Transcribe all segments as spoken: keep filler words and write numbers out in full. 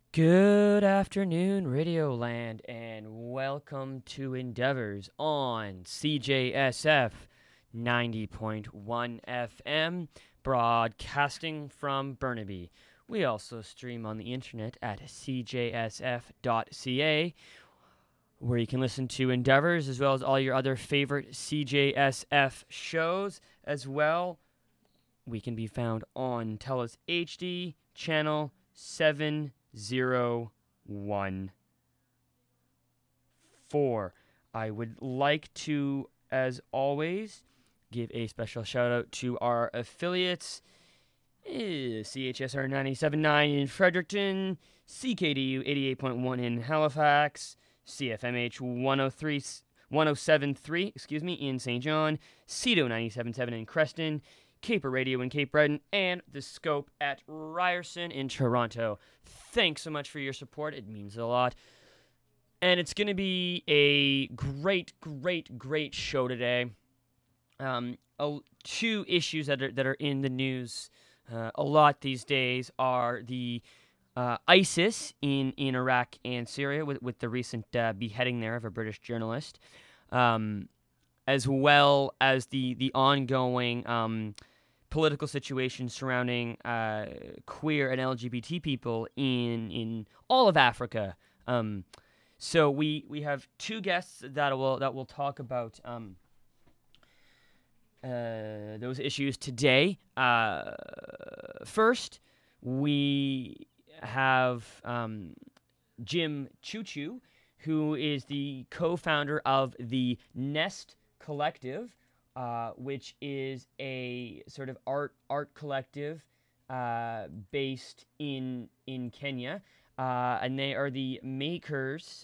Good afternoon, Radioland, and welcome to Endeavors on C J S F ninety point one F M, broadcasting from Burnaby. We also stream on the internet at c j s f dot c a, where you can listen to Endeavors as well as all your other favorite C J S F shows. As well, we can be found on TELUS H D channel seven zero one four. I would like to, as always, give a special shout out to our affiliates: eh, C H S R ninety-seven point nine in Fredericton, C K D U eighty-eight point one in Halifax, C F M H one oh seven point three, excuse me, in Saint John, C D O ninety-seven point seven in Creston, Caper Radio in Cape Breton, and The Scope at Ryerson in Toronto. Thanks so much for your support. It means a lot. And it's going to be a great, great, great show today. Um, uh, two issues that are, that are in the news uh, a lot these days are the uh, ISIS in, in Iraq and Syria with, with the recent uh, beheading there of a British journalist, um, as well as the, the ongoing Um, political situation surrounding uh, queer and L G B T people in in all of Africa. Um, so we we have two guests that will that will talk about um, uh, those issues today. Uh, first, we have um, Jim Choo Choo, who is the co-founder of the Nest Collective, Uh, which is a sort of art art collective uh, based in in Kenya, uh, and they are the makers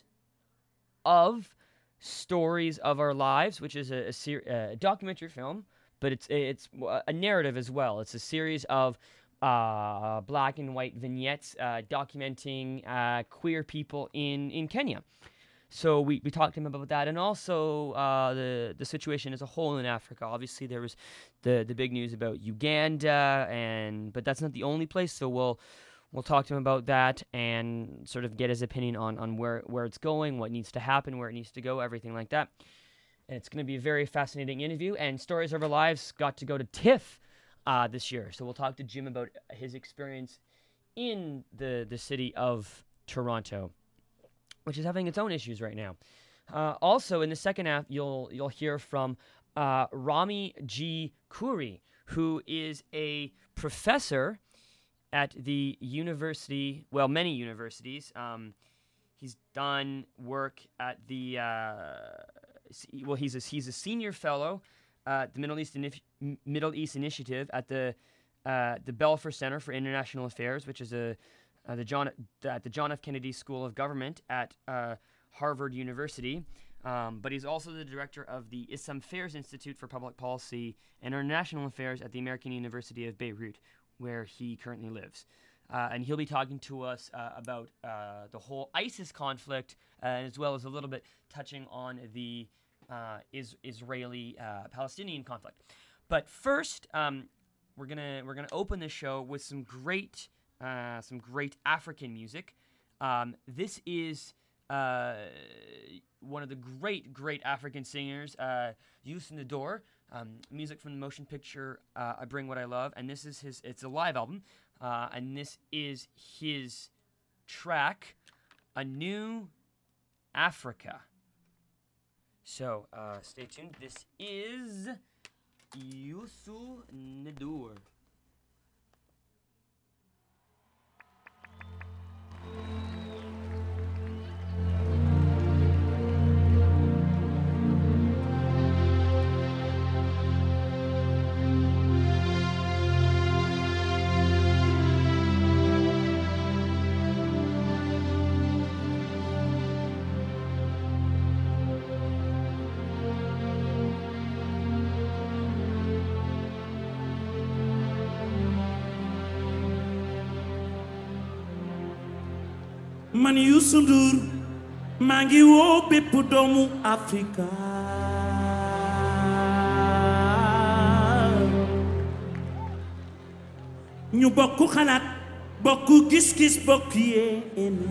of Stories of Our Lives, which is a, a, ser- a documentary film, but it's it's a narrative as well. It's a series of uh, black and white vignettes uh, documenting uh, queer people in in Kenya. So we, we talked to him about that, and also uh, the the situation as a whole in Africa. Obviously, there was the, the big news about Uganda, and but that's not the only place. So we'll we'll talk to him about that and sort of get his opinion on, on where, where it's going, what needs to happen, where it needs to go, everything like that. And it's going to be a very fascinating interview. And Stories of Our Lives got to go to TIFF uh, this year, so we'll talk to Jim about his experience in the the city of Toronto, which is having its own issues right now. Uh, also, in the second half, you'll you'll hear from uh, Rami G. Khoury, who is a professor at the university, well, many universities. Um, he's done work at the, uh, well, he's a, he's a senior fellow at the Middle East Inif- Middle East Initiative at the uh, the Belfer Center for International Affairs, which is a Uh, the John at the John F. Kennedy School of Government at uh, Harvard University, um, but he's also the director of the Issam Fairs Institute for Public Policy and International Affairs at the American University of Beirut, where he currently lives. Uh, and he'll be talking to us uh, about uh, the whole ISIS conflict, uh, as well as a little bit touching on the uh, is- Israeli-Palestinian uh, conflict. But first, um, we're gonna we're gonna open the show with some great. Uh, some great African music. Um, this is uh, one of the great, great African singers, uh, Youssou N'Dour. Um, music from the motion picture uh, I Bring What I Love, and this is his. It's a live album, uh, and this is his track, "A New Africa." So uh, stay tuned. This is Youssou N'Dour. Man Youssou Ndour maa ngi woo bépp doomu Afrika ñu bokk xalaat bokku gis-gis bokk yéene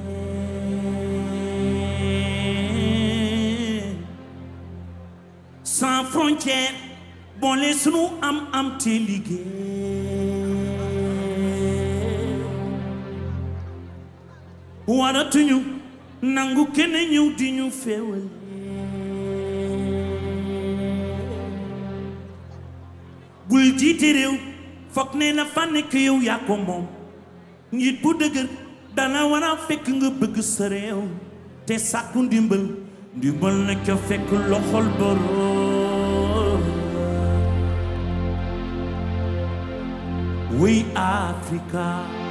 sans frontière boole sunu am am te liggéey waratuñu nangu kenn ñëw di ñu féewal bul jiite réew foog ne la fa nekk yow yaa ko moom njiit bu dëgër dana war a fekk nga bëgg sa réew te sàkku ndimbal ndimbal na ca fekk loxol boroom wuy Afrika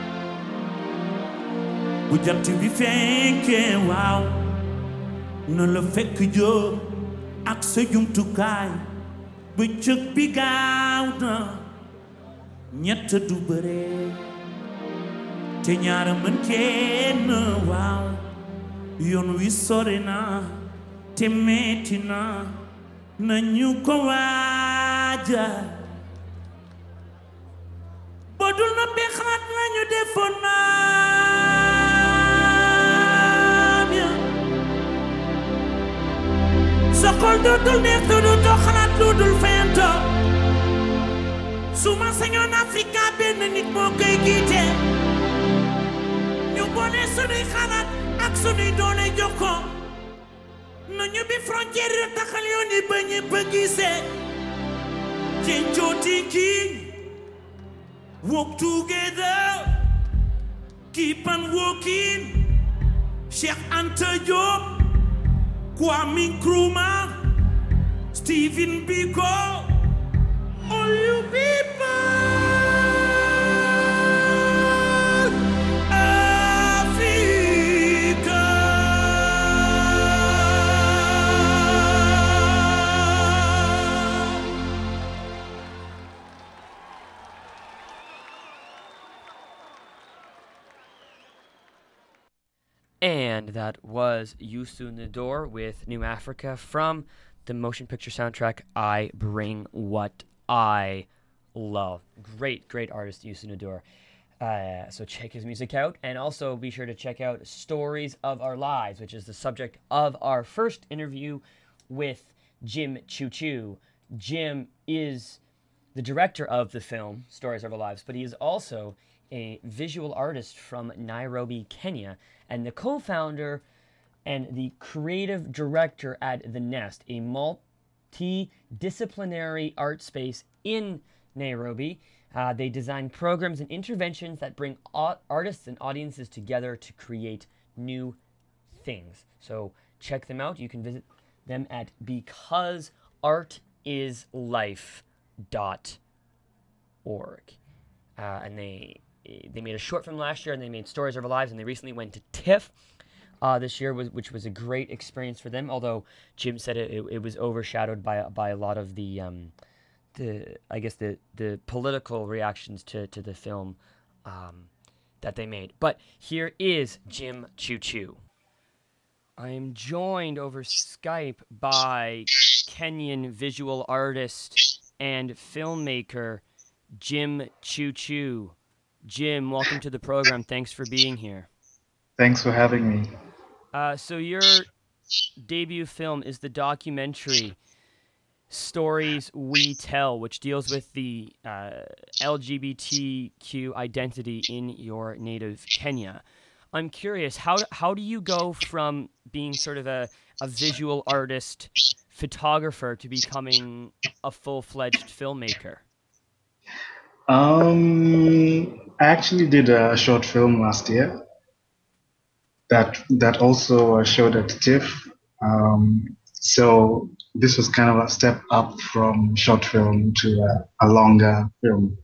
bu jant bi fenkee waaw na la fekk jóg ak sa jumtukaay bëccëg bi gaaw na ñett du bëre te ñaara mën kenn waaw yoon wi sore na te metti na nañu ko waaja bodul na be xalaat nañu defoon naam ya sa xol dootul neex te dootoo xalaat lu dul fento su ma sañoon Afrika benn nit moo koy jiite ñu boole sunuy xalaat ak sunuy doole jokkoo nañu bi frontière yi taxal yoon yi ba ñépp a gisee Chencho thinking walk together keep on walking Cheikh Anta Diop Kwame Nkrumah Stephen Biko all you people Africa And that was Youssou N'Dour with New Africa from the motion picture soundtrack I Bring What I Love. Great, great artist, Youssou N'Dour. Uh, so check his music out, and also be sure to check out Stories of Our Lives, which is the subject of our first interview with Jim Choo Choo. Jim is the director of the film Stories of Our Lives, but he is also a visual artist from Nairobi, Kenya, and the co-founder and the creative director at The Nest, a multidisciplinary art space in Nairobi. Uh, they design programs and interventions that bring artists and audiences together to create new things. So check them out. You can visit them at because art is life dot org. Uh, and they they made a short film last year, and they made Stories of Our Lives, and they recently went to TIFF uh, this year, was, which was a great experience for them. Although Jim said it, it, it was overshadowed by by a lot of the um, the I guess the the political reactions to to the film um, that they made. But here is Jim Choo Choo. I am joined over Skype by Kenyan visual artist and filmmaker Jim Choo Choo. Jim, welcome to the program. Thanks for being here. Thanks for having me. Uh, so your debut film is the documentary Stories We Tell, which deals with the uh, L G B T Q identity in your native Kenya. I'm curious, how how do you go from being sort of a, a visual artist, photographer, to becoming a full-fledged filmmaker? Um, I actually did a short film last year that that also showed at TIFF. Um, so this was kind of a step up from short film to a, a longer film.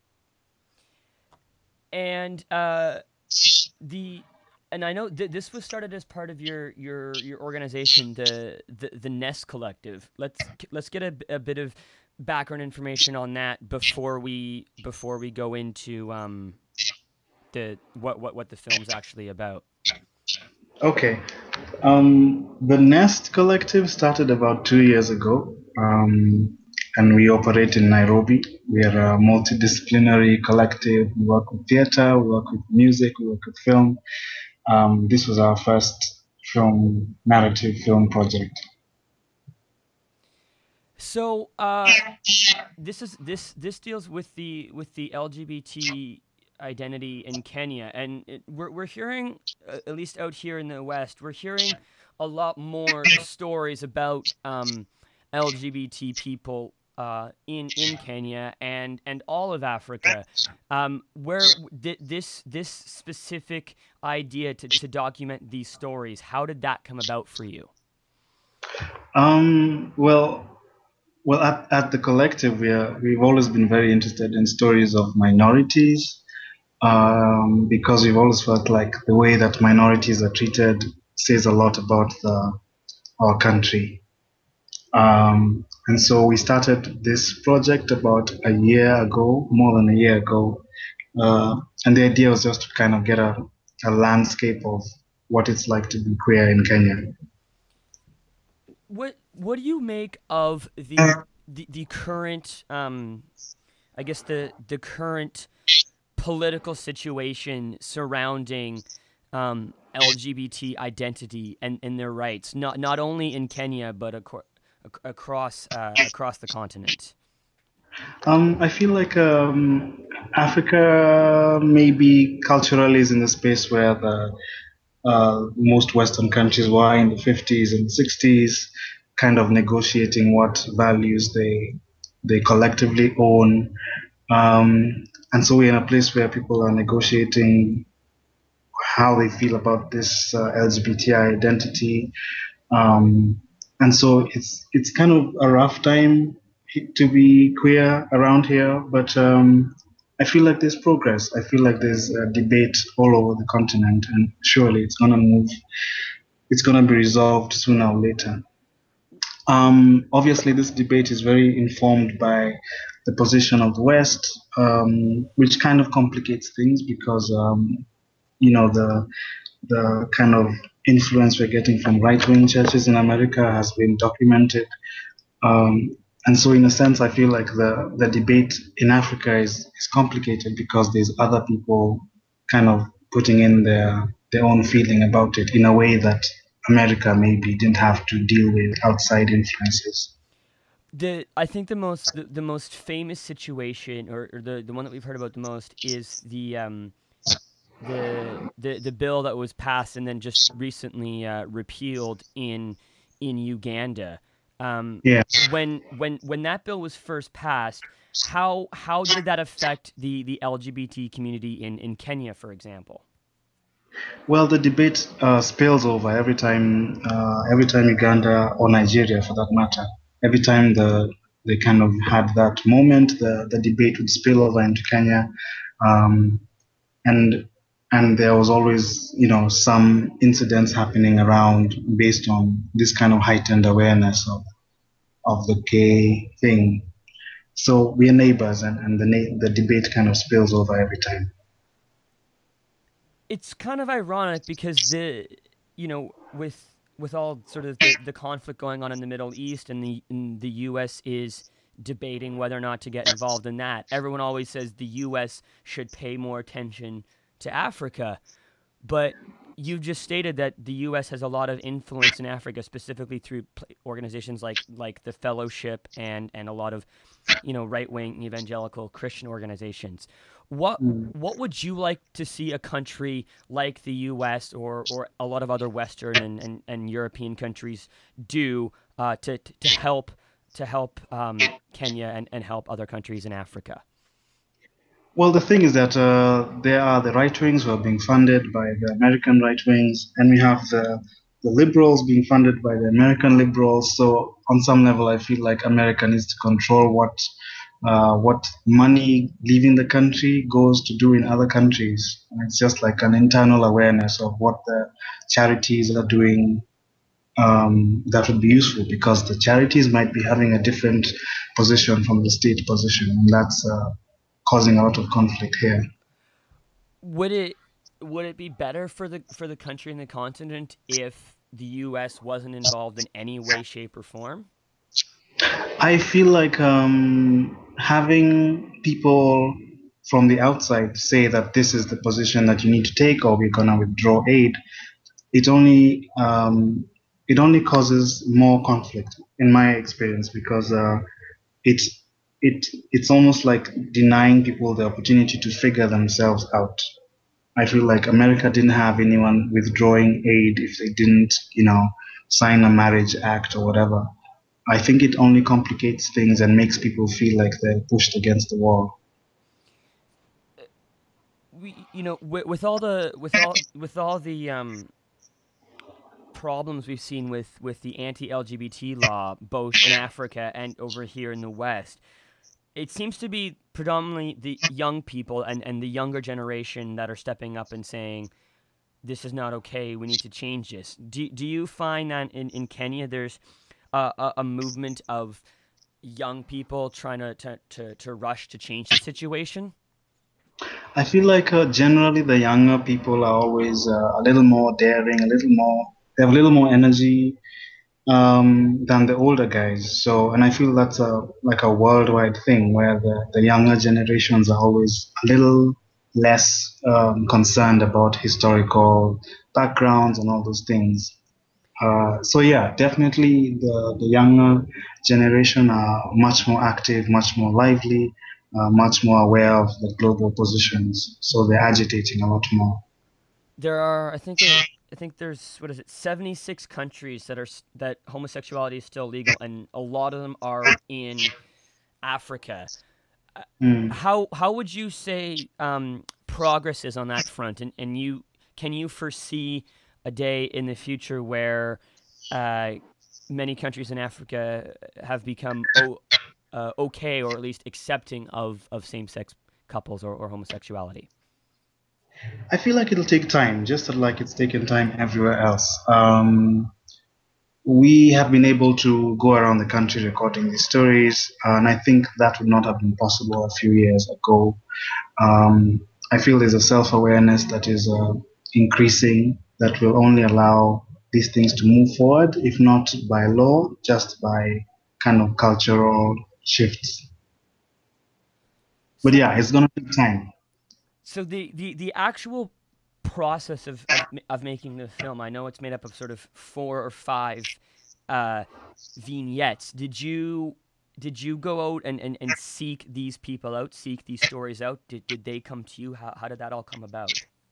And uh, the and I know th- this was started as part of your your your organization, the the, the Nest Collective. Let's let's get a, a bit of background information on that before we before we go into um, the what, what what the film's actually about. Okay, um, the Nest Collective started about two years ago. Um, and we operate in Nairobi. We are a multidisciplinary collective. We work with theater, we work with music, we work with film. Um, this was our first film, narrative film project. So uh, this is this this deals with the with the L G B T identity in Kenya, and it, we're we're hearing, uh, at least out here in the West, we're hearing a lot more stories about um, L G B T people uh, in in Kenya and and all of Africa. Um, where th- this this specific idea to to document these stories, how did that come about for you? Um, well. Well, at, at the collective, we are, we've always been very interested in stories of minorities, um, because we've always felt like the way that minorities are treated says a lot about the, our country. Um, and so we started this project about a year ago, more than a year ago. Uh, and the idea was just to kind of get a, a landscape of what it's like to be queer in Kenya. What what do you make of the the, the current um, I guess the the current political situation surrounding um, L G B T identity and, and their rights, not not only in Kenya but ac- across uh, across the continent? Um, I feel like um, Africa maybe culturally is in the space where the uh, most Western countries were in the fifties and sixties, kind of negotiating what values they they collectively own. Um, and so we're in a place where people are negotiating how they feel about this uh, L G B T I identity. Um, and so it's it's kind of a rough time to be queer around here, but um, I feel like there's progress. I feel like there's a debate all over the continent, and surely it's gonna move. It's gonna be resolved sooner or later. Um, obviously, this debate is very informed by the position of the West, um, which kind of complicates things because um, you know the the kind of influence we're getting from right-wing churches in America has been documented. Um, and so in a sense, I feel like the, the debate in Africa is, is complicated because there's other people kind of putting in their, their own feeling about it in a way that America maybe didn't have to deal with outside influences. The I think the most the, the most famous situation, or, or the, the one that we've heard about the most, is the um, the the the bill that was passed and then just recently uh, repealed in in Uganda. Um, yeah. When when when that bill was first passed, how how did that affect the, the L G B T community in, in Kenya, for example? Well, the debate uh, spills over every time uh, every time Uganda, or Nigeria for that matter, every time the they kind of had that moment, the, the debate would spill over into Kenya, um, and and there was always, you know, some incidents happening around based on this kind of heightened awareness of of the gay thing. So we are neighbors, and, and the na- the debate kind of spills over every time. It's kind of ironic because the, you know, with with all sort of the, the conflict going on in the Middle East, and the and the U S is debating whether or not to get involved in that. Everyone always says the U S should pay more attention to Africa, but you've just stated that the U S has a lot of influence in Africa, specifically through organizations like like the Fellowship and and a lot of, you know, right-wing evangelical Christian organizations. What what would you like to see a country like the U S or or a lot of other Western and, and, and European countries do uh, to to help to help um, Kenya and, and help other countries in Africa? Well, the thing is that uh, there are the right wings who are being funded by the American right wings, and we have the the liberals being funded by the American liberals. So on some level, I feel like America needs to control what uh, what money leaving the country goes to do in other countries. And it's just like an internal awareness of what the charities are doing. Um, that would be useful because the charities might be having a different position from the state position, and that's uh, causing a lot of conflict here. Would it would it be better for the for the country and the continent if the U S wasn't involved in any way, shape, or form? I feel like um, having people from the outside say that this is the position that you need to take, or we're gonna withdraw aid, it only um, it only causes more conflict, in my experience, because uh, it it it's almost like denying people the opportunity to figure themselves out. I feel like America didn't have anyone withdrawing aid if they didn't, you know, sign a marriage act or whatever. I think it only complicates things and makes people feel like they're pushed against the wall. We, you know, with, with all the with all with all the um, problems we've seen with with the anti-L G B T law, both in Africa and over here in the West, it seems to be predominantly the young people and, and the younger generation that are stepping up and saying, this is not okay, we need to change this. Do, do you find that in, in Kenya there's a, a, a movement of young people trying to, to, to, to rush to change the situation? I feel like uh, generally the younger people are always uh, a little more daring, a little more, they have a little more energy um, than the older guys. So, and I feel that's a like a worldwide thing where the, the younger generations are always a little less um, concerned about historical backgrounds and all those things. Uh, so yeah, definitely the, the younger generation are much more active, much more lively, uh, much more aware of the global positions. So they're agitating a lot more. There are, I think, there, I think there's what is it, seventy-six countries that are that homosexuality is still legal, and a lot of them are in Africa. Mm. How how would you say um, progress is on that front, and and you can you foresee a day in the future where uh, many countries in Africa have become o- uh, okay, or at least accepting of, of same-sex couples or, or homosexuality? I feel like it'll take time, just like it's taken time everywhere else. Um, we have been able to go around the country recording these stories, uh, and I think that would not have been possible a few years ago. Um, I feel there's a self-awareness that is uh, increasing that will only allow these things to move forward, if not by law, just by kind of cultural shifts. But So, yeah, it's gonna take time. so the, the, the actual process of, of of making the film, I know it's made up of sort of four or five uh, vignettes. Did you did you go out and, and, and seek these people out, seek these stories out? Did did they come to you? How how did that all come about?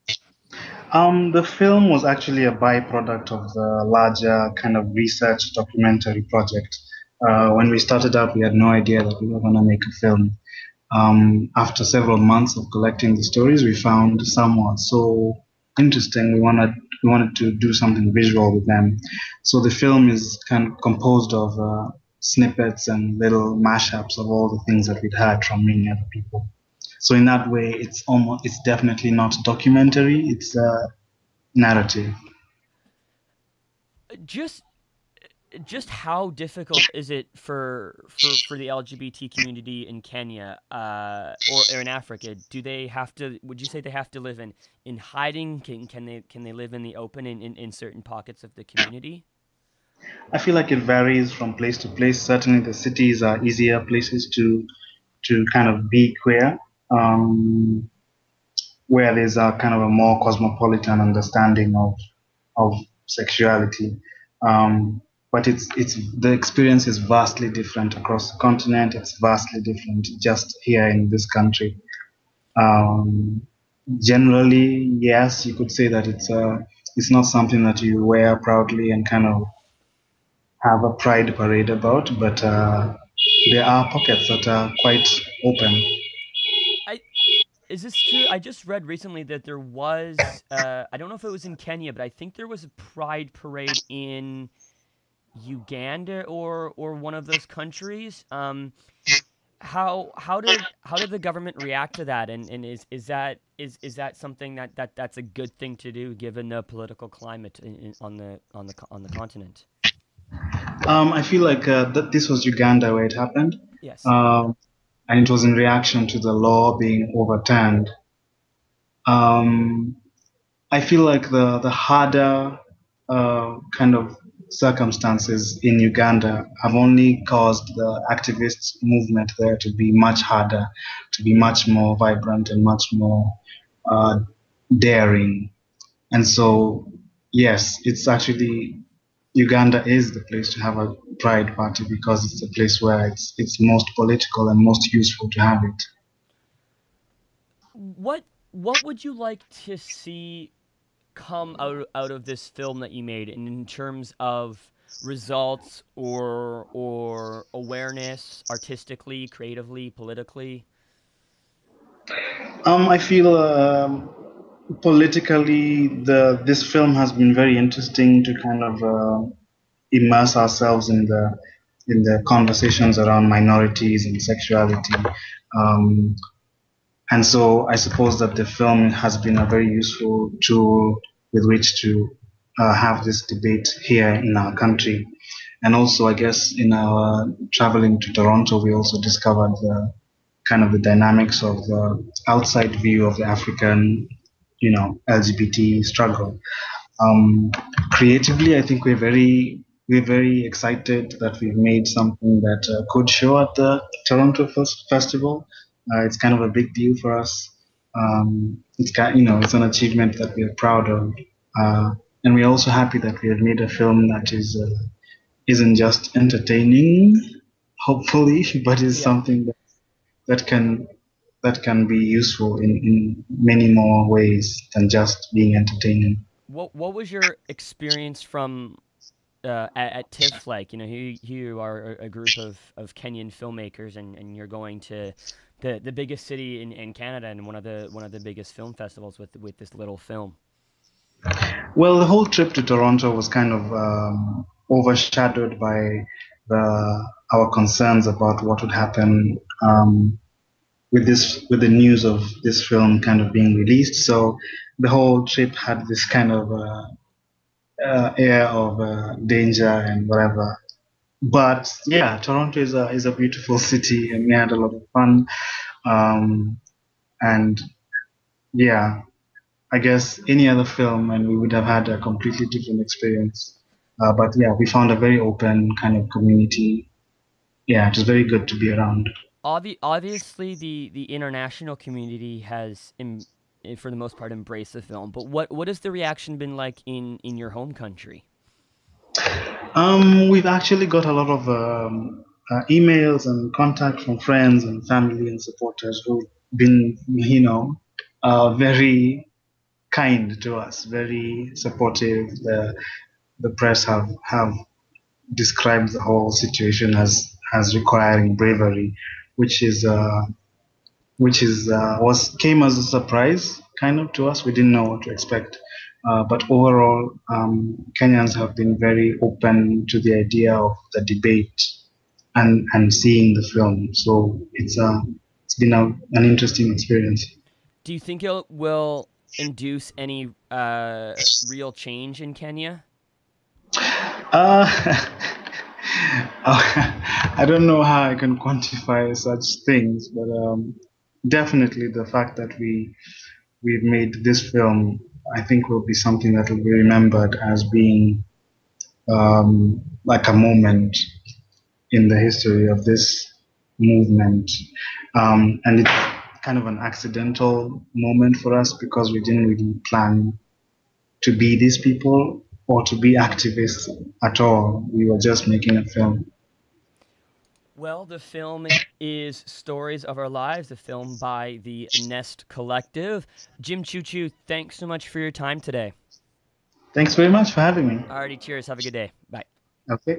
Um, the film was actually a byproduct of the larger kind of research documentary project. Uh, when we started up, we had no idea that we were going to make a film. Um, after several months of collecting the stories, we found some were so interesting. We wanted we wanted to do something visual with them. So the film is kind of composed of uh, snippets and little mashups of all the things that we'd heard from many other people. So in that way, it's almost it's definitely not documentary. It's a narrative. Just just how difficult is it for for, for the L G B T community in Kenya uh, or, or in Africa? Do they have to? Would you say they have to live in, in hiding? Can can they can they live in the open in, in, in certain pockets of the community? I feel like it varies from place to place. Certainly, the cities are easier places to to kind of be queer, um, where there's a kind of a more cosmopolitan understanding of of sexuality. Um, but it's it's the experience is vastly different across the continent. It's vastly different just here in this country. Um, Generally, yes, you could say that it's uh, it's not something that you wear proudly and kind of have a pride parade about, but uh, there are pockets that are quite open. I Is this true? I just read recently that there was uh, I don't know if it was in Kenya, but I think there was a pride parade in Uganda or or one of those countries. Um, how how did how did the government react to that? And, and is, is that is is that something that, that, that's a good thing to do given the political climate in, in, on the on the on the continent? Um, I feel like uh, that this was Uganda where it happened, Yes. um, and it was in reaction to the law being overturned. Um, I feel like the the harder uh, kind of circumstances in Uganda have only caused the activist movement there to be much harder, to be much more vibrant and much more uh, daring. And so, yes, it's actually Uganda is the place to have a pride party because it's the place where it's it's most political and most useful to have it. What what would you like to see come out out of this film that you made, in, in terms of results or or awareness, artistically, creatively, politically? Um, I feel um, politically, the this film has been very interesting to kind of uh, immerse ourselves in the in the conversations around minorities and sexuality. Um, and so I suppose that the film has been a very useful tool with which to uh, have this debate here in our country. And also, I guess, in our traveling to Toronto, we also discovered the kind of the dynamics of the outside view of the African, you know, L G B T struggle. Um, creatively, I think we're very we're very excited that we've made something that uh, could show at the Toronto Fes- Festival. Uh, it's kind of a big deal for us. Um, it's kind, you know, it's an achievement that we are proud of, uh, and we're also happy that we have made a film that is uh, isn't just entertaining, hopefully, but is Yeah. something that, that can that can be useful in, in many more ways than just being entertaining. What what was your experience from uh, at, at TIFF like? You know, here, here you are, a group of, of Kenyan filmmakers, and, and you're going to the, the biggest city in, in Canada and one of the one of the biggest film festivals with with this little film. Well, the whole trip to Toronto was kind of um, overshadowed by the our concerns about what would happen um, with this with the news of this film kind of being released. So the whole trip had this kind of uh, uh, air of uh, danger and whatever. But yeah, Toronto is a is a beautiful city, and we had a lot of fun. Um, and yeah, I guess any other film, and we would have had a completely different experience. Uh, but yeah, we found a very open kind of community. Yeah, it was very good to be around. Obvi- obviously, the, the international community has, em- eh, for the most part, embraced the film. But what, what has the reaction been like in, in your home country? Um, we've actually got a lot of um, uh, emails and contact from friends and family and supporters who've been, you know, uh, very kind to us, very supportive. The the press have have described the whole situation as as requiring bravery, which is uh, which is uh, was came as a surprise kind of to us. We didn't know what to expect. Uh, but overall, um, Kenyans have been very open to the idea of the debate and, and seeing the film. So it's uh, it's been a, an interesting experience. Do you think it will induce any uh, real change in Kenya? Uh, I don't know how I can quantify such things, but um, definitely the fact that we we've made this film, I think, will be something that will be remembered as being um, like a moment in the history of this movement. Um, and it's kind of an accidental moment for us because we didn't really plan to be these people or to be activists at all. We were just making a film. Well, the film is Stories of Our Lives, a film by the Nest Collective. Jim Choo Choo, thanks so much for your time today. Thanks very much for having me. Alrighty, cheers. Have a good day. Bye. Okay.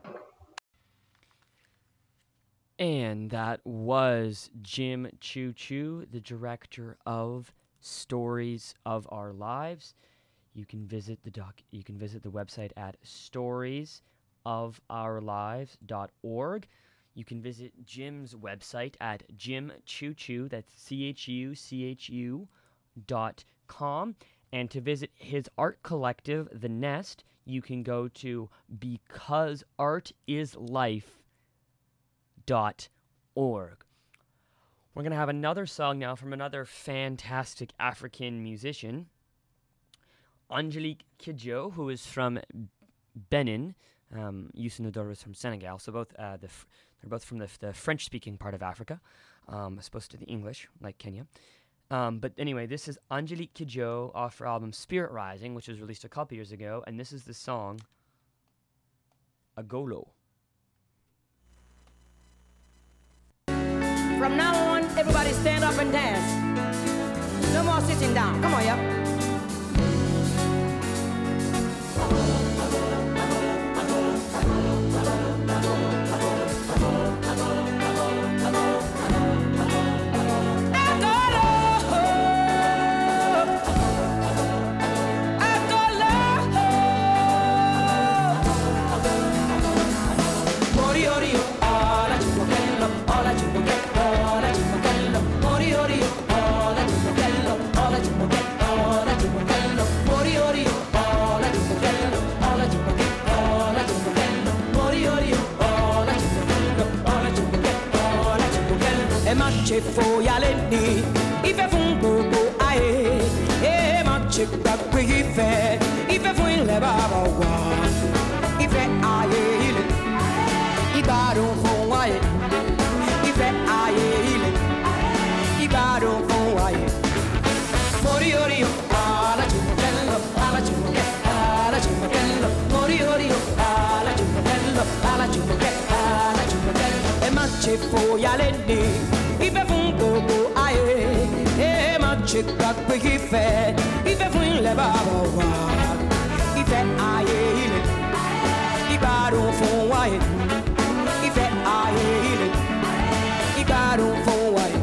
And that was Jim Choo Choo, the director of Stories of Our Lives. You can visit the doc. You can visit the website at stories of our lives dot org. You can visit Jim's website at Jim Choo Choo, that's C H U C H U dot com. And to visit his art collective, The Nest, you can go to because art is life dot org. We're going to have another song now from another fantastic African musician, Angelique Kidjo, who is from Benin. Um, Youssou N'Dour is from Senegal, so both uh, the f- they're both from the, f- the French-speaking part of Africa, um, as opposed to the English, like Kenya. Um, but anyway, this is Angelique Kidjo off her album Spirit Rising, which was released a couple years ago, and this is the song Agolo. From now on, everybody stand up and dance. No more sitting down. Come on, y'all. Fo yaleni ife fun gbogbo aye e ma che gbagbe ife ife fun ilẹ̀ bàbá wa ife ayé ilẹ̀ ìgbádùn fún ayé ife ayé ilẹ̀ ìgbádùn fún ayé mori ori o ala chumelo ala chumelo ala chumelo mori ori o ala chumelo ala chumelo ala chumelo e ma che fo yaleni ife fun gbogbo ayé e ma che gbagbe ife ife fun ilẹ̀ bàbá wa ife ayé ilẹ̀ ìgbádùn fún ayé ife ayé ilẹ̀ ìgbádùn fún ayé.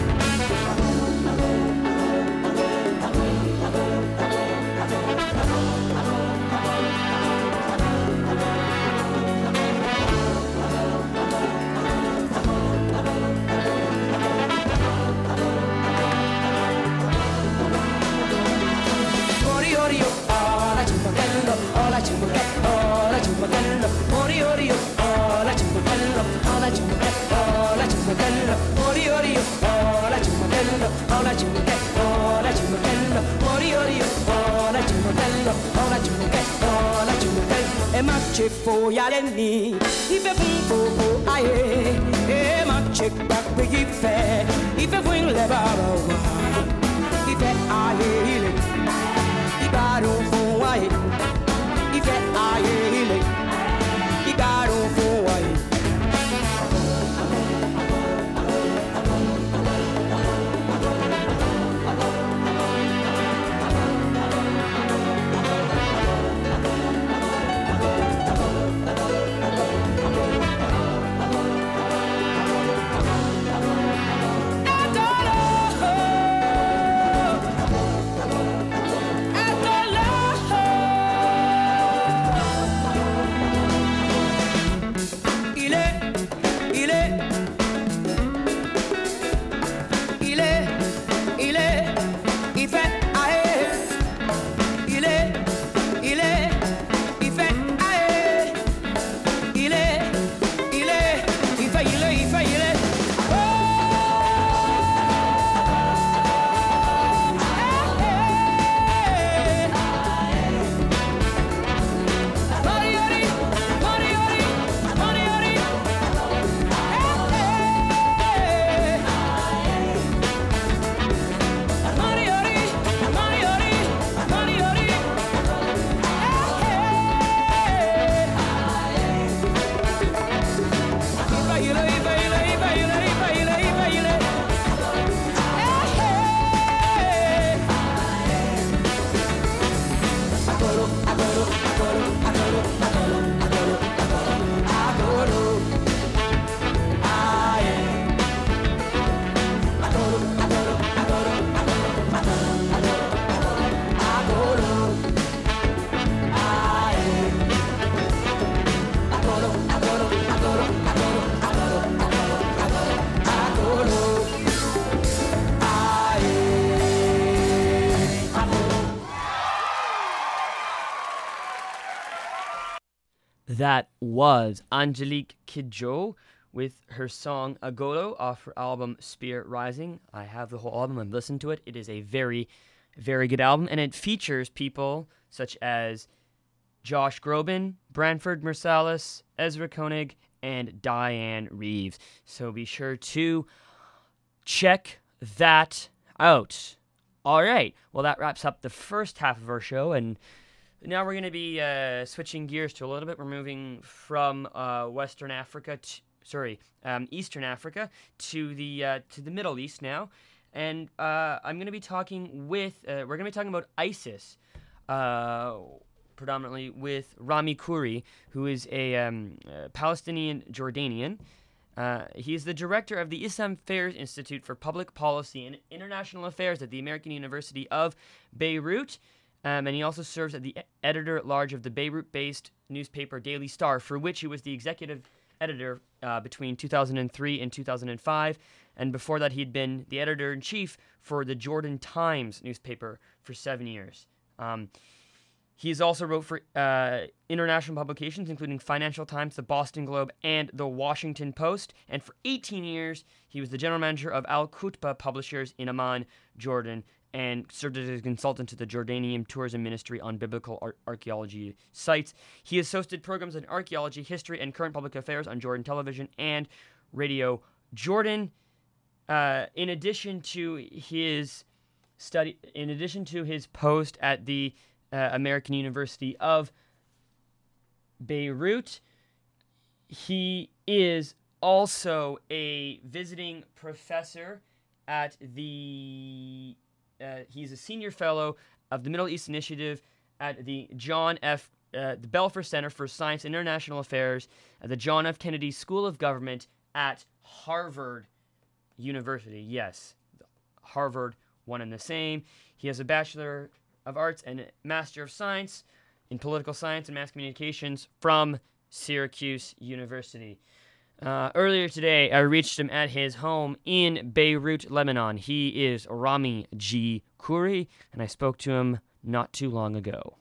Fo yaleni ife fun gbogbo ayé e ma che gbagbe ife ife fun ilẹ̀ bàbá wa ife ayé ilẹ̀ ìgbádùn fún ayé ife ayé ilẹ̀ ìgbádùn fún ayé. That was Angelique Kidjo with her song Agolo off her album Spirit Rising. I have the whole album and listened to it. It is a very, very good album, and it features people such as Josh Groban, Branford Marsalis, Ezra Koenig, and Diane Reeves. So be sure to check that out. All right. Well, that wraps up the first half of our show, and now we're going to be uh, switching gears to a little bit. We're moving from uh, Western Africa, to, sorry, um, Eastern Africa to the uh, to the Middle East now, and uh, I'm going to be talking with. Uh, we're going to be talking about ISIS, uh, predominantly with Rami Khouri, who is a um, uh, Palestinian Jordanian. Uh, he is the director of the Islam Affairs Institute for Public Policy and International Affairs at the American University of Beirut. Um, and he also serves as the editor-at-large of the Beirut-based newspaper Daily Star, for which he was the executive editor uh, between two thousand three and two thousand five. And before that, he'd been the editor-in-chief for the Jordan Times newspaper for seven years. Um, he's also wrote for uh, international publications, including Financial Times, the Boston Globe, and the Washington Post. And for eighteen years, he was the general manager of Al-Qutba Publishers in Amman, Jordan, and served as a consultant to the Jordanian Tourism Ministry on biblical ar- archaeology sites. He has hosted programs in archaeology, history, and current public affairs on Jordan Television and Radio Jordan. Uh, in addition to his study, in addition to his post at the uh, American University of Beirut, he is also a visiting professor at the Uh, he's a senior fellow of the Middle East Initiative at the John F. Uh, the Belfer Center for Science and International Affairs at the John F. Kennedy School of Government at Harvard University. Yes, Harvard, one and the same. He has a Bachelor of Arts and a Master of Science in Political Science and Mass Communications from Syracuse University. Uh, earlier today, I reached him at his home in Beirut, Lebanon. He is Rami G. Khouri, and I spoke to him not too long ago.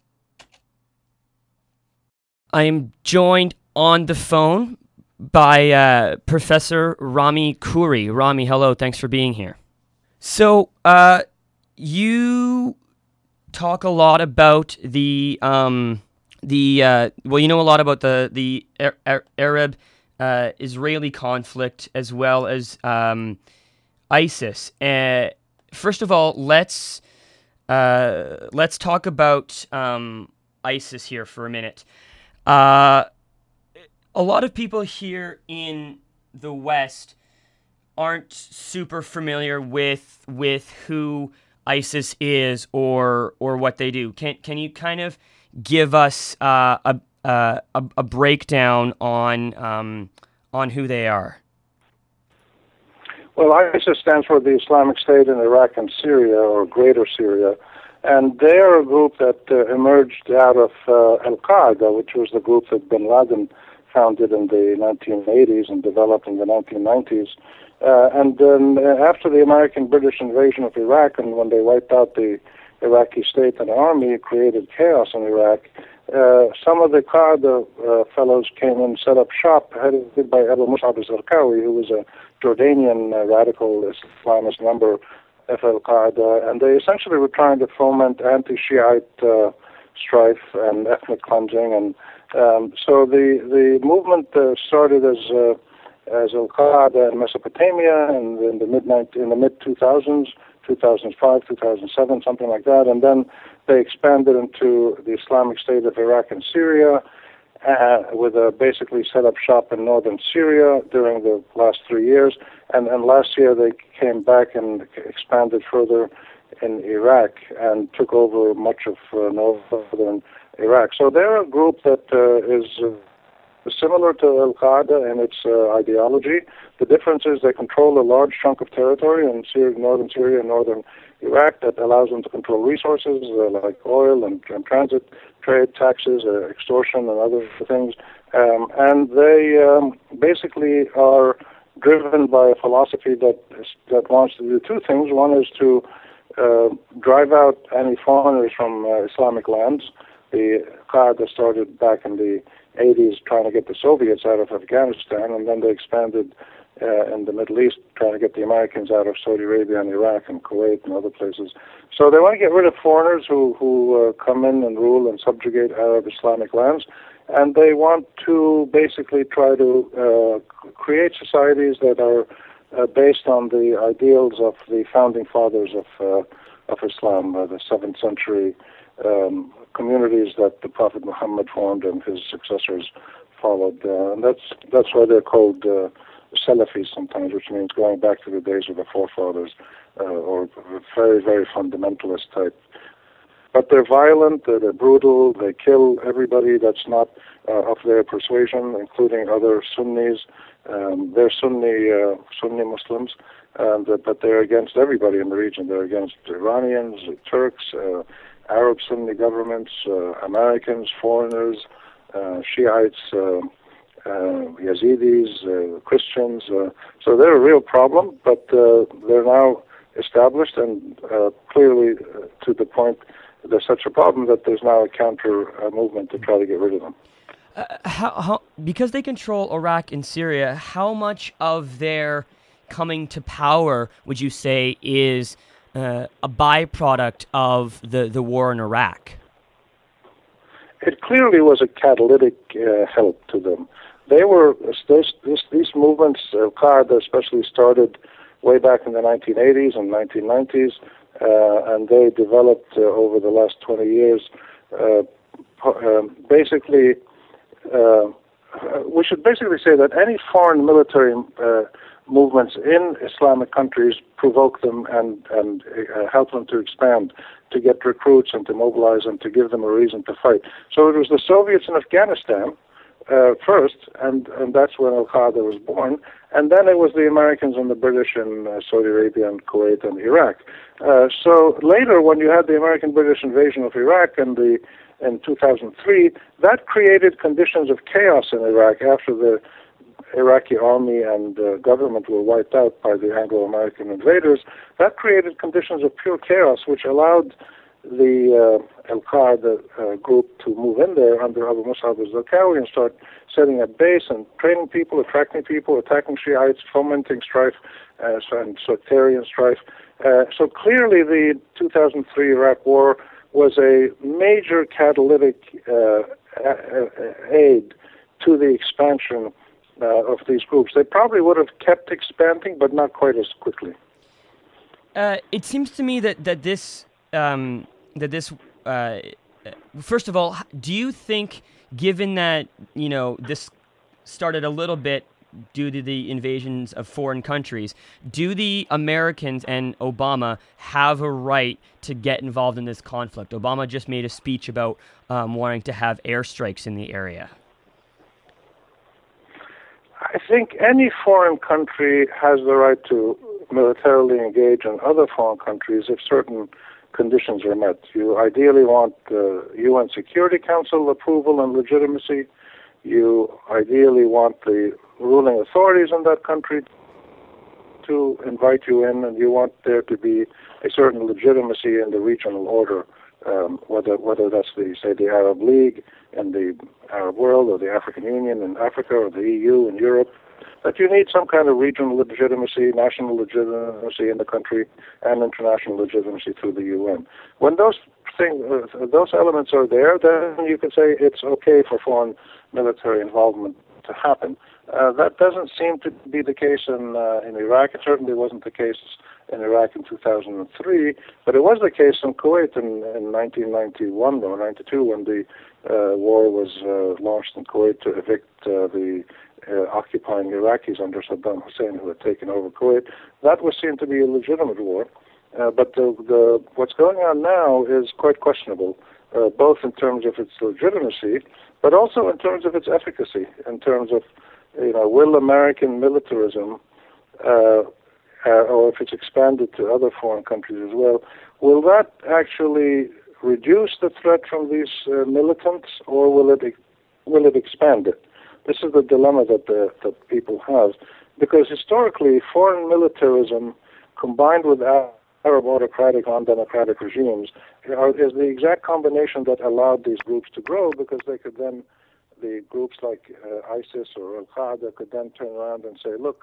I am joined on the phone by uh, Professor Rami Khouri. Rami, hello. Thanks for being here. So, uh, you talk a lot about the um, the uh, well, you know a lot about the the Ar- Arab. Uh, Israeli conflict as well as um, ISIS. Uh, first of all, let's uh, let's talk about um, ISIS here for a minute. Uh, a lot of people here in the West aren't super familiar with with who ISIS is or or what they do. Can can you kind of give us uh, a Uh, a, a breakdown on um, on who they are? Well, ISIS stands for the Islamic State in Iraq and Syria, or Greater Syria, and they are a group that uh, emerged out of uh, Al-Qaeda, which was the group that Bin Laden founded in the nineteen eighties and developed in the nineteen nineties. Uh, and then uh, after the American-British invasion of Iraq, and when they wiped out the Iraqi state and army, it created chaos in Iraq. Uh, some of the Qaeda uh, fellows came and set up shop, headed by Abu Mus'ab al-Zarqawi, who was a Jordanian uh, radical Islamist member of Al-Qaeda, and they essentially were trying to foment anti-Shiite uh, strife and ethnic cleansing. And um, so the the movement uh, started as uh, as Al-Qaeda in Mesopotamia and in the mid in the mid two thousands. two thousand five, two thousand seven, something like that, and then they expanded into the Islamic State of Iraq and Syria, uh, with a basically set up shop in northern Syria during the last three years, and, and last year they came back and expanded further in Iraq and took over much of uh, northern Iraq. So they're a group that uh, is uh, similar to Al-Qaeda in its uh, ideology. The difference is they control a large chunk of territory in Syria, northern Syria and northern Iraq that allows them to control resources uh, like oil and, and transit trade, taxes, uh, extortion, and other things. Um, and they um, basically are driven by a philosophy that that wants to do two things. One is to uh, drive out any foreigners from uh, Islamic lands. The Qaeda started back in the eighties trying to get the Soviets out of Afghanistan, and then they expanded uh, in the Middle East, trying to get the Americans out of Saudi Arabia and Iraq and Kuwait and other places. So they want to get rid of foreigners who, who uh, come in and rule and subjugate Arab Islamic lands. And they want to basically try to uh, create societies that are uh, based on the ideals of the founding fathers of uh, of Islam, uh, the seventh century um, communities that the Prophet Muhammad formed and his successors followed. Uh, and that's that's why they're called uh, Salafis sometimes, which means going back to the days of the forefathers, uh, or very, very fundamentalist type. But they're violent, they're, they're brutal, they kill everybody that's not uh, of their persuasion, including other Sunnis. Um, they're Sunni uh, Sunni Muslims, and, uh, but they're against everybody in the region. They're against Iranians, Turks, uh, Arab Sunni governments, uh, Americans, foreigners, uh, Shiites, uh, uh, Yazidis, uh, Christians. Uh, so they're a real problem, but uh, they're now established and uh, clearly uh, to the point there's such a problem that there's now a counter uh, movement to try to get rid of them. Uh, how, how, because they control Iraq and Syria, how much of their coming to power would you say is uh, a byproduct of the, the war in Iraq? It clearly was a catalytic uh, help to them. They were this, this, these movements, Al-Qaeda especially, started way back in the nineteen eighties and nineteen nineties. Uh, and they developed uh, over the last twenty years. Uh, um, basically, uh, we should basically say that any foreign military uh, movements in Islamic countries provoke them and, and uh, help them to expand, to get recruits and to mobilize and to give them a reason to fight. So it was the Soviets in Afghanistan uh, first, and, and that's when Al-Qaeda was born. And then it was the Americans and the British in uh, Saudi Arabia and Kuwait and Iraq. Uh, so later, when you had the American-British invasion of Iraq in, the, in two thousand three, that created conditions of chaos in Iraq after the Iraqi army and uh, government were wiped out by the Anglo-American invaders. That created conditions of pure chaos, which allowed the uh, Al-Qaeda uh, group to move in there under Abu Mus'ab al-Zarqawi and start setting up base and training people, attracting people, attacking Shiites, fomenting strife uh, and sectarian strife. Uh, so clearly the two thousand three Iraq War was a major catalytic uh, aid to the expansion uh, of these groups. They probably would have kept expanding, but not quite as quickly. Uh, it seems to me that, that this... Um, that this, uh, first of all, do you think, given that, you know, this started a little bit due to the invasions of foreign countries, do the Americans and Obama have a right to get involved in this conflict? Obama just made a speech about um, wanting to have airstrikes in the area. I think any foreign country has the right to militarily engage in other foreign countries if certain conditions are met. You ideally want the U N Security Council approval and legitimacy. You ideally want the ruling authorities in that country to invite you in, and you want there to be a certain legitimacy in the regional order, um, whether whether that's the, say, the Arab League in the Arab world, or the African Union in Africa, or the E U in Europe. That you need some kind of regional legitimacy, national legitimacy in the country, and international legitimacy through the U N. When those things, uh, those elements are there, then you can say it's okay for foreign military involvement to happen. Uh, that doesn't seem to be the case in uh, in Iraq. It certainly wasn't the case in Iraq in two thousand three, but it was the case in Kuwait in, in nineteen ninety-one or ninety-two when the uh, war was uh, launched in Kuwait to evict uh, the Uh, occupying Iraqis under Saddam Hussein, who had taken over Kuwait. That was seen to be a legitimate war, uh, but the, the, what's going on now is quite questionable, uh, both in terms of its legitimacy, but also in terms of its efficacy, in terms of, you know, will American militarism, uh, uh, or if it's expanded to other foreign countries as well, will that actually reduce the threat from these uh, militants, or will it will it expand it? This is the dilemma that the, that people have, because historically, foreign militarism combined with Arab autocratic, undemocratic regimes are, is the exact combination that allowed these groups to grow, because they could then, the groups like uh, ISIS or Al-Qaeda could then turn around and say, look,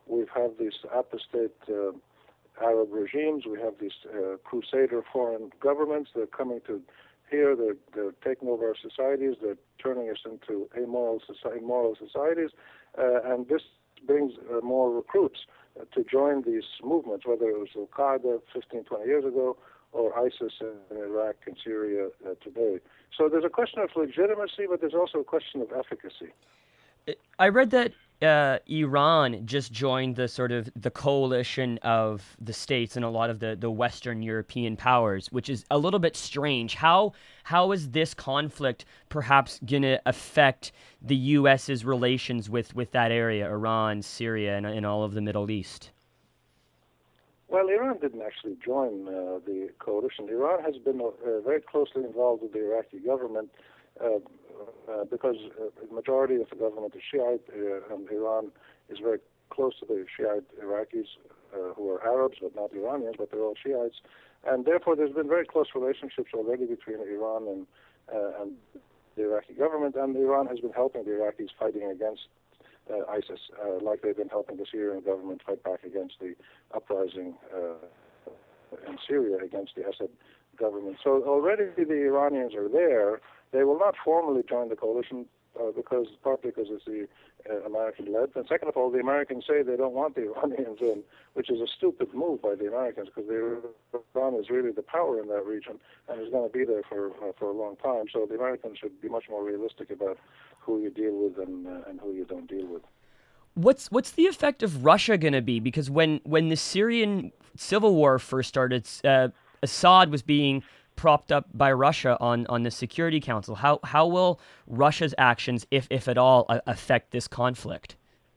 we have these apostate uh, Arab regimes. We have these uh, crusader foreign governments. They're coming to here. They're, they're taking over our societies. They're turning us into amoral, soci- immoral societies. Uh, and this brings uh, more recruits uh, to join these movements, whether it was Al-Qaeda fifteen, twenty years ago or ISIS in, in Iraq and Syria uh, today. So there's a question of legitimacy, but there's also a question of efficacy. I read that uh, Iran just joined the sort of the coalition of the states and a lot of the, the Western European powers, which is a little bit strange. How how is this conflict perhaps going to affect the U S's relations with, with that area, Iran, Syria, and, and all of the Middle East? Well, Iran didn't actually join uh, the coalition. Iran has been uh, very closely involved with the Iraqi government uh, uh, because uh, the majority of the government is Shiite, uh, and Iran is very close to the Shiite Iraqis uh, who are Arabs, but not Iranians, but they're all Shiites. And therefore, there's been very close relationships already between Iran and, uh, and the Iraqi government, and Iran has been helping the Iraqis fighting against Uh, ISIS, uh, like they've been helping the Syrian government fight back against the uprising uh, in Syria against the Assad government. So already the Iranians are there. They will not formally join the coalition uh, because partly because it's the uh, American-led, and second of all, the Americans say they don't want the Iranians in, which is a stupid move by the Americans because Iran is really the power in that region and is going to be there for uh, for a long time. So the Americans should be much more realistic about who you deal with and uh, and who you don't deal with. What's what's the effect of Russia going to be? Because when, when the Syrian civil war first started, uh, Assad was being propped up by Russia on, on the Security Council. How how will Russia's actions, if if at all, uh, affect this conflict?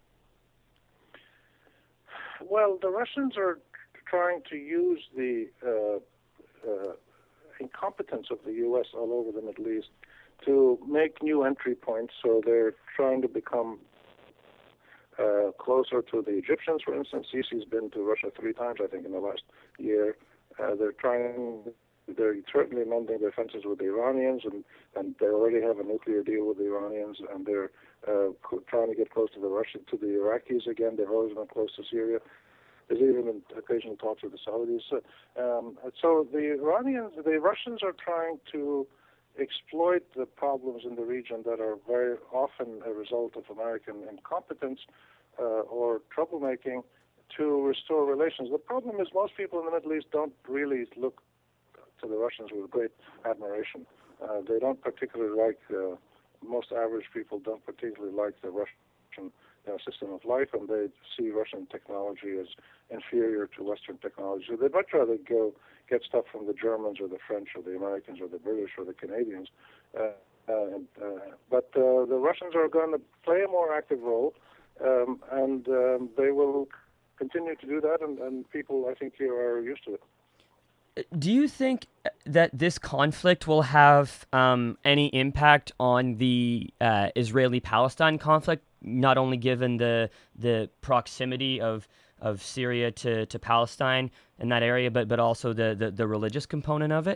Well, the Russians are trying to use the uh, uh, incompetence of the U S all over the Middle East to make new entry points. So they're trying to become uh, closer to the Egyptians, for instance. Sisi's been to Russia three times, I think, in the last year. Uh, they're trying, they're certainly mending their fences with the Iranians, and, and they already have a nuclear deal with the Iranians, and they're uh, trying to get close to the Russian, to the Iraqis again. They've always been close to Syria. There's even been occasional talks with the Saudis. So, um, so the Iranians, the Russians are trying to exploit the problems in the region that are very often a result of American incompetence uh, or troublemaking to restore relations. The problem is most people in the Middle East don't really look to the Russians with great admiration. Uh, they don't particularly like, uh, most average people don't particularly like the Russian uh, system of life, and they see Russian technology as inferior to Western technology. So they'd much rather go get stuff from the Germans or the French or the Americans or the British or the Canadians. Uh, uh, uh, but uh, the Russians are going to play a more active role, um, and um, they will continue to do that, and, and people, I think, here are used to it. Do you think that this conflict will have um, any impact on the uh, Israeli-Palestine conflict, not only given the the proximity of of Syria to, to Palestine in that area, but, but also the, the, the religious component of it?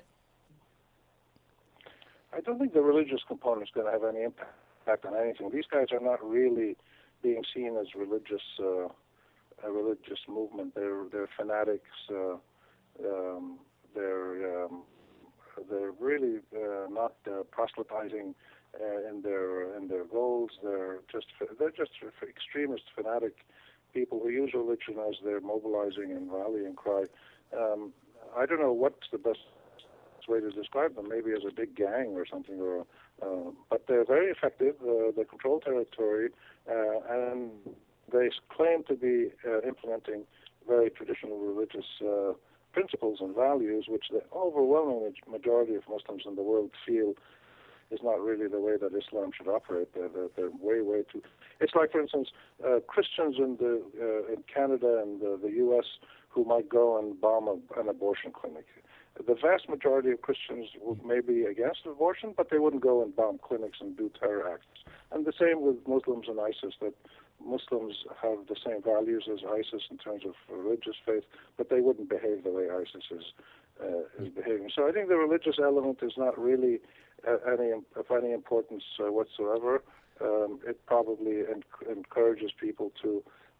I don't think the religious component is going to have any impact on anything. These guys are not really being seen as religious uh, a religious movement. They're they're fanatics. Uh, um, they're um, they're really uh, not uh, proselytizing uh, in their in their goals. They're just they're just extremist fanatic people who use religion as their mobilizing and rallying cry. Um, I don't know what's the best way to describe them. Maybe as a big gang or something, or uh, but they're very effective. Uh, they control territory, uh, and they claim to be uh, implementing very traditional religious uh, principles and values, which the overwhelming majority of Muslims in the world feel is not really the way that Islam should operate. They're, they're, they're way, way too... It's like, for instance, uh, Christians in the uh, in Canada and the, the U S who might go and bomb a, an abortion clinic. The vast majority of Christians would, may be against abortion, but they wouldn't go and bomb clinics and do terror acts. And the same with Muslims and ISIS, that Muslims have the same values as ISIS in terms of religious faith, but they wouldn't behave the way ISIS is, uh, is behaving. So I think the religious element is not really uh, any of any importance uh, whatsoever. Um, it probably en- encourages people to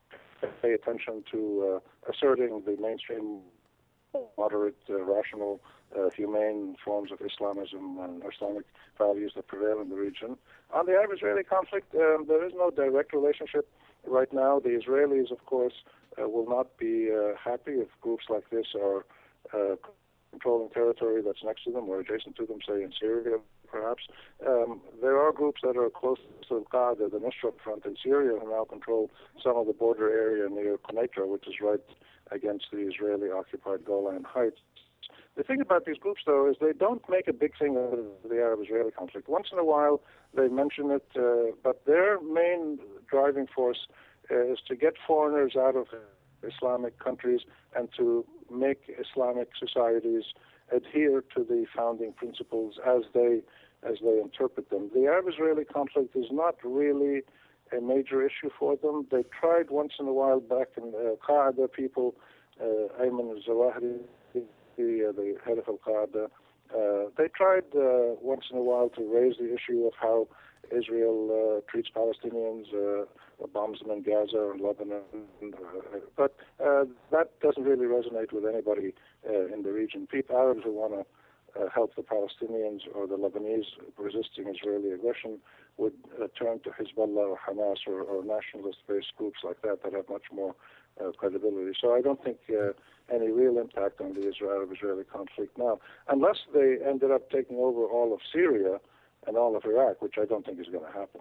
pay attention to uh, asserting the mainstream, moderate, uh, rational, uh, humane forms of Islamism and Islamic values that prevail in the region. On the Arab-Israeli conflict, um, there is no direct relationship right now. The Israelis, of course, uh, will not be uh, happy if groups like this are uh, controlling territory that's next to them or adjacent to them, say in Syria, perhaps. Um, there are groups that are close to Al-Qaeda, the Nusra Front in Syria, who now control some of the border area near Quneitra, which is right against the Israeli-occupied Golan Heights. The thing about these groups, though, is they don't make a big thing out of the Arab-Israeli conflict. Once in a while, they mention it, uh, but their main driving force uh, is to get foreigners out of Islamic countries and to make Islamic societies adhere to the founding principles as they as they interpret them. The Arab-Israeli conflict is not really a major issue for them. They tried once in a while back in uh, Qaeda people, uh, Ayman al-Zawahiri, the, uh, the head of Al-Qaeda, uh, they tried uh, once in a while to raise the issue of how Israel uh, treats Palestinians, uh, bombs them in Gaza and Lebanon, uh, but uh, that doesn't really resonate with anybody uh, in the region. People, Arabs who want to uh, help the Palestinians or the Lebanese resisting Israeli aggression would uh, turn to Hezbollah or Hamas or, or nationalist-based groups like that that have much more uh, credibility. So I don't think uh, any real impact on the Arab-Israeli conflict now, unless they ended up taking over all of Syria and all of Iraq, which I don't think is going to happen.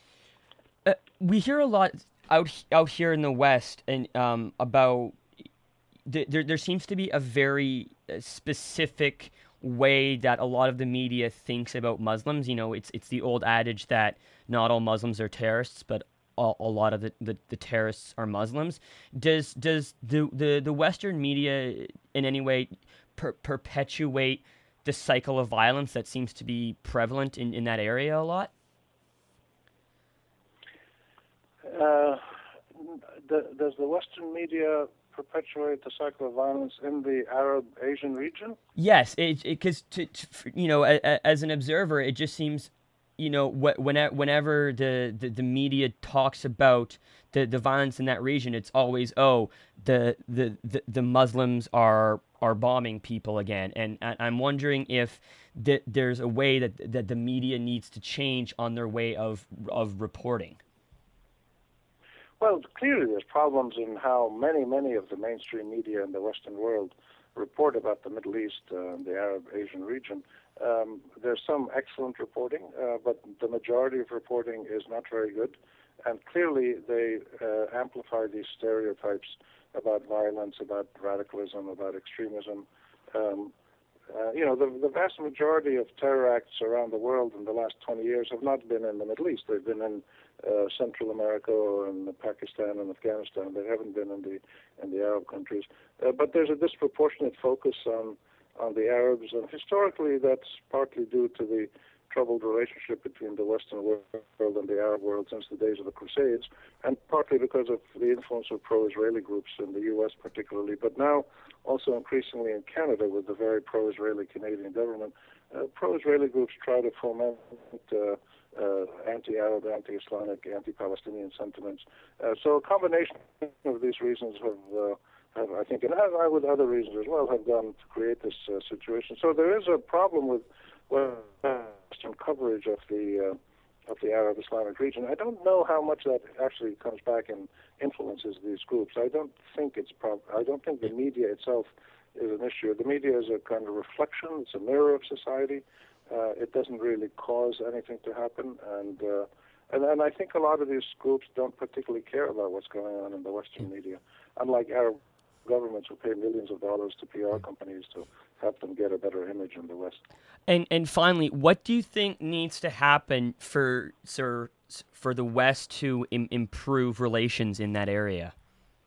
Uh, we hear a lot out out here in the West and um, about th- there. There seems to be a very specific way that a lot of the media thinks about Muslims. You know, it's it's the old adage that not all Muslims are terrorists, but a, a lot of the, the, the terrorists are Muslims. Does does the the, the Western media in any way per- perpetuate the cycle of violence that seems to be prevalent in, in that area a lot? Uh, the, does the Western media perpetuate the cycle of violence in the Arab-Asian region? Yes, because to, to you know, a, a, as an observer, it just seems, you know, wh- whenever, whenever the, the, the media talks about the, the violence in that region, it's always, oh, the the, the, the Muslims are are bombing people again. And I'm wondering if th- there's a way that that the media needs to change on their way of of reporting. Well, clearly there's problems in how many, many of the mainstream media in the Western world report about the Middle East uh, and the Arab-Asian region. Um, there's some excellent reporting, uh, but the majority of reporting is not very good. And clearly they uh, amplify these stereotypes about violence, about radicalism, about extremism. Um, uh, you know, the, the vast majority of terror acts around the world in the last twenty years have not been in the Middle East. They've been in uh, Central America or in Pakistan and Afghanistan. They haven't been in the in the Arab countries. Uh, but there's a disproportionate focus on on the Arabs, and historically that's partly due to the troubled relationship between the Western world and the Arab world since the days of the Crusades, and partly because of the influence of pro-Israeli groups in the U S particularly, but now also increasingly in Canada with the very pro-Israeli Canadian government. Uh, pro-Israeli groups try to foment uh, uh, anti-Arab, anti-Islamic, anti-Palestinian sentiments. Uh, so a combination of these reasons have, uh, have I think, and I would other reasons as well, have gone to create this uh, situation. So there is a problem with Western coverage of the uh, of the Arab Islamic region. I don't know how much that actually comes back and influences these groups. I don't think it's prob- I don't think the media itself is an issue. The media is a kind of reflection. It's a mirror of society. Uh, it doesn't really cause anything to happen, and uh, and and I think a lot of these groups don't particularly care about what's going on in the Western media, unlike Arab governments who pay millions of dollars to P R companies to help them get a better image in the West. And and finally, what do you think needs to happen for sir, for the West to im- improve relations in that area?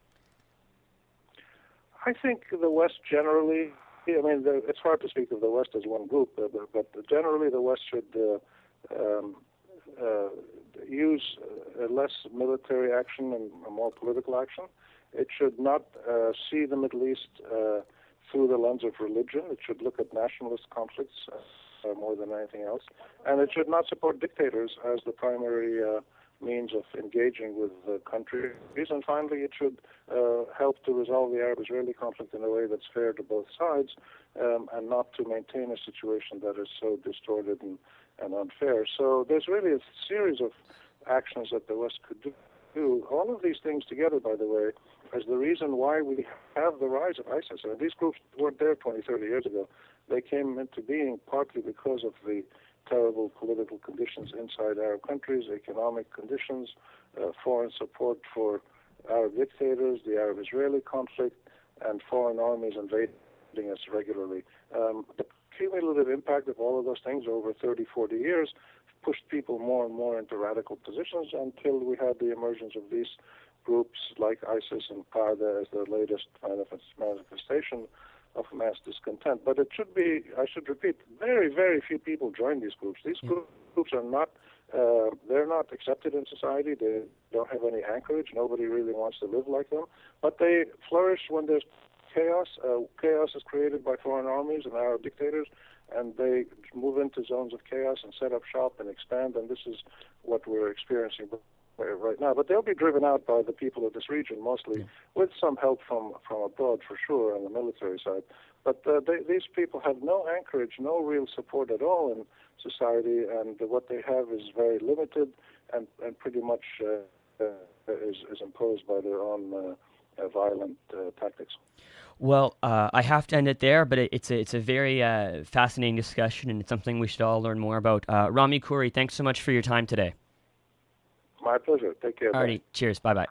I think the West generally, I mean, the, it's hard to speak of the West as one group, uh, but, but generally the West should uh, um, uh, use uh, less military action and more political action. It should not uh, see the Middle East uh, through the lens of religion. It should look at nationalist conflicts uh, more than anything else. And it should not support dictators as the primary uh, means of engaging with the countries. And finally, it should uh, help to resolve the Arab-Israeli conflict in a way that's fair to both sides, um, and not to maintain a situation that is so distorted and, and unfair. So there's really a series of actions that the West could do. All of these things together, by the way, is the reason why we have the rise of ISIS. And these groups weren't there twenty, thirty years ago. They came into being partly because of the terrible political conditions inside Arab countries, economic conditions, uh, foreign support for Arab dictators, the Arab-Israeli conflict, and foreign armies invading us regularly. Um, the cumulative impact of all of those things over thirty, forty years pushed people more and more into radical positions until we had the emergence of these groups like ISIS and Qaeda as the latest manifestation of mass discontent. But it should be, I should repeat, very, very few people join these groups. These yeah. groups are not, uh, they're not accepted in society. They don't have any anchorage. Nobody really wants to live like them. But they flourish when there's chaos. Uh, chaos is created by foreign armies and Arab dictators, and they move into zones of chaos and set up shop and expand, and this is what we're experiencing right now. But they'll be driven out by the people of this region mostly, yeah. with some help from, from abroad for sure on the military side. But uh, they, these people have no anchorage, no real support at all in society, and what they have is very limited and, and pretty much uh, uh, is, is imposed by their own uh, uh, violent uh, tactics. Well, uh, I have to end it there, but it, it's a, it's a very uh, fascinating discussion, and it's something we should all learn more about. Uh, Rami Khouri, thanks so much for your time today. My pleasure. Take care. Alrighty, cheers. Bye-bye.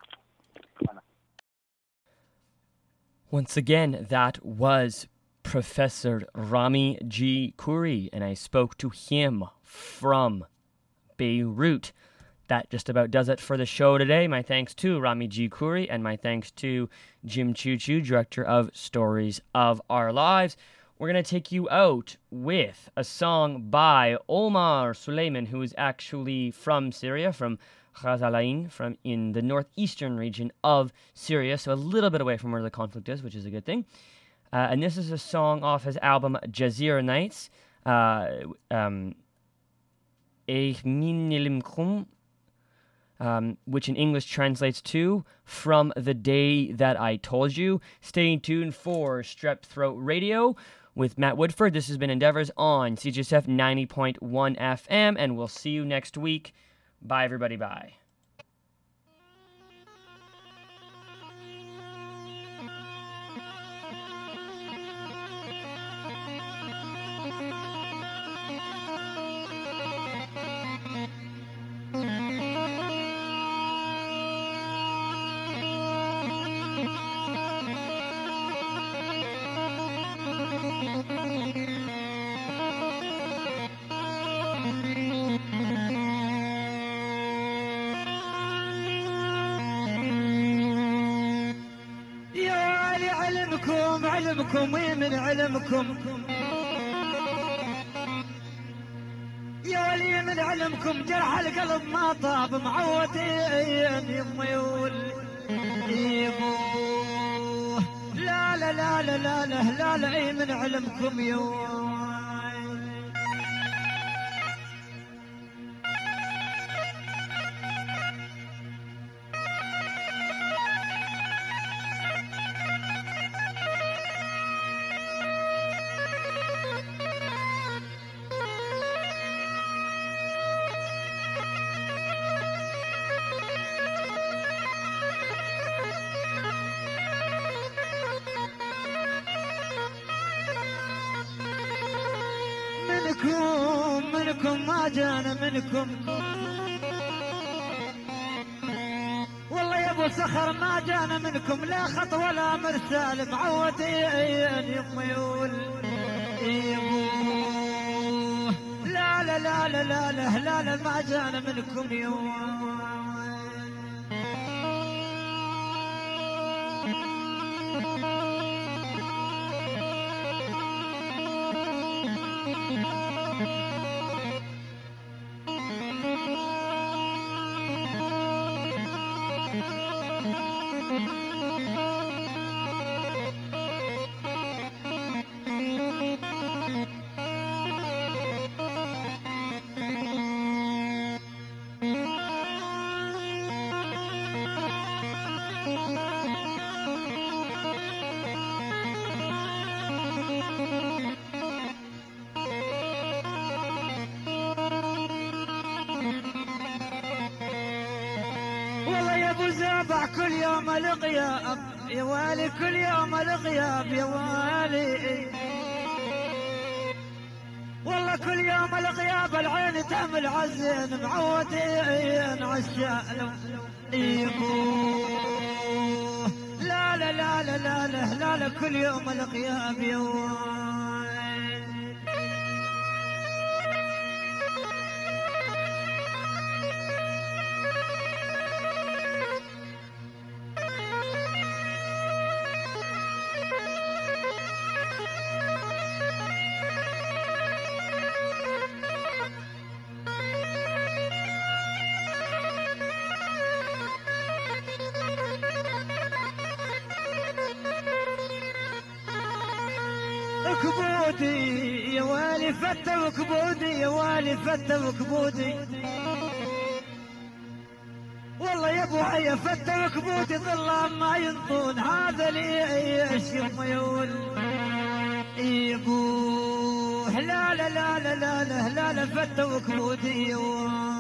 Once again, that was Professor Rami G. Khouri, and I spoke to him from Beirut. That just about does it for the show today. My thanks to Rami G. Khouri, and my thanks to Jim Choo Choo, director of Stories of Our Lives. We're going to take you out with a song by Omar Suleiman, who is actually from Syria, from Ghazalain, from in the northeastern region of Syria, so a little bit away from where the conflict is, which is a good thing. Uh, and this is a song off his album Jazeera Nights. Uh, um, Um, which in English translates to From the Day That I Told You. Stay tuned for Strep Throat Radio with Matt Woodford. This has been Endeavors on C J S F ninety point one F M, and we'll see you next week. Bye, everybody. Bye. علمكم ومن علمكم يا ولي من علمكم جرح القلب ما طاب معودين يمي والإيبوه لا لا لا لا لا لا لا لا من علمكم يوم منكم منكم ما جانا منكم والله يا ابو صخر ما جانا منكم لا خط ولا مرسال معودين يمي والإيبوه لا لا لا لا لا لا لا لا ما جانا منكم يوم والله يا ابو زابع كل يوم الغياب يا والي كل يوم الغياب يا والي والله كل يوم الغياب العين تعمل عزين معودين عالشأن يبوه لا لا لا لا لا لا لا, لا كل يوم الغياب يا والي كبودي يا والي فتى وكبودي يا والي فتى وكبودي والله يا ابو عيا فتى وكبودي ظلام ما ينطون هذا لي الشم يول يبوه لا لا لا لا لا لا لا فتى وكبودي يا